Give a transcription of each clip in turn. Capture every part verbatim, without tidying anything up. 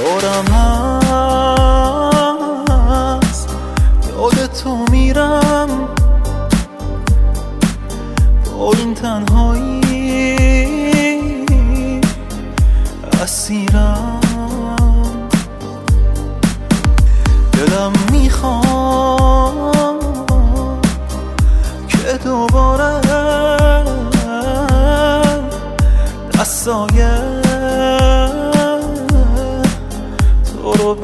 دارم هست یاد تو میرم با این تنهایی اسیرم دلم میخوام که دوباره دستای تو رو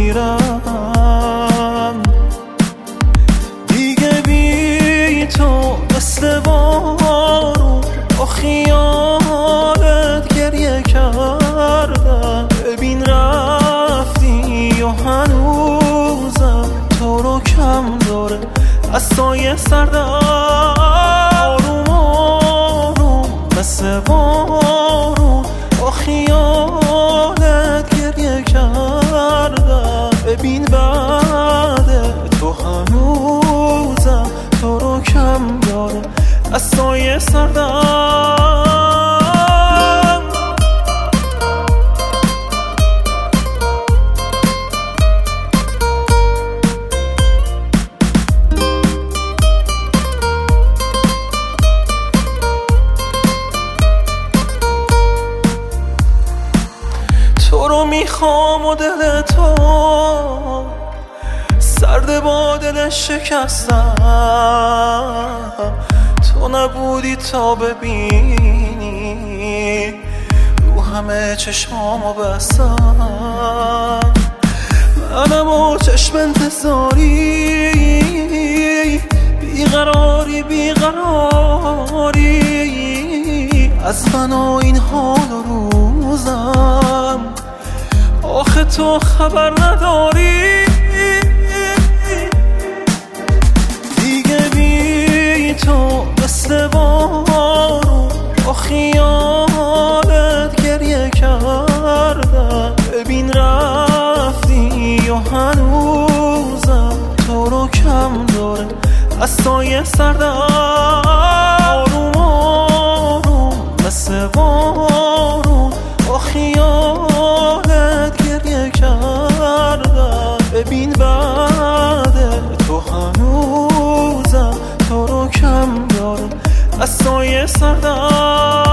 بگیرم دیگه بی تو مثل بارون با خیالت گریه کردم ببین رفتی و هنوزم تو رو کم داره از سایه سردم آروم آروم مثل بارون با خیالت گریه کردم ببین بعد تو هنوزم تو رو کم داره از سایه سردم تو رو میخوام و دل تو سرد با دل شکستم تو نبودی تا ببینی رو همه چشمامو بستم منم و چشم انتظاری بیقراری بیقراری از من و این حال و روزم آخه تو خبر نداری دیگه بی تو مثل بارون با خیالت گریه کردم ببین رفتی و هنوزم تو رو کم داره از سایه سردم آروم آروم مثل بارون با خیالت گریه کردم ببین بعد تو هنوزم تو رو کم داره از سایه سردم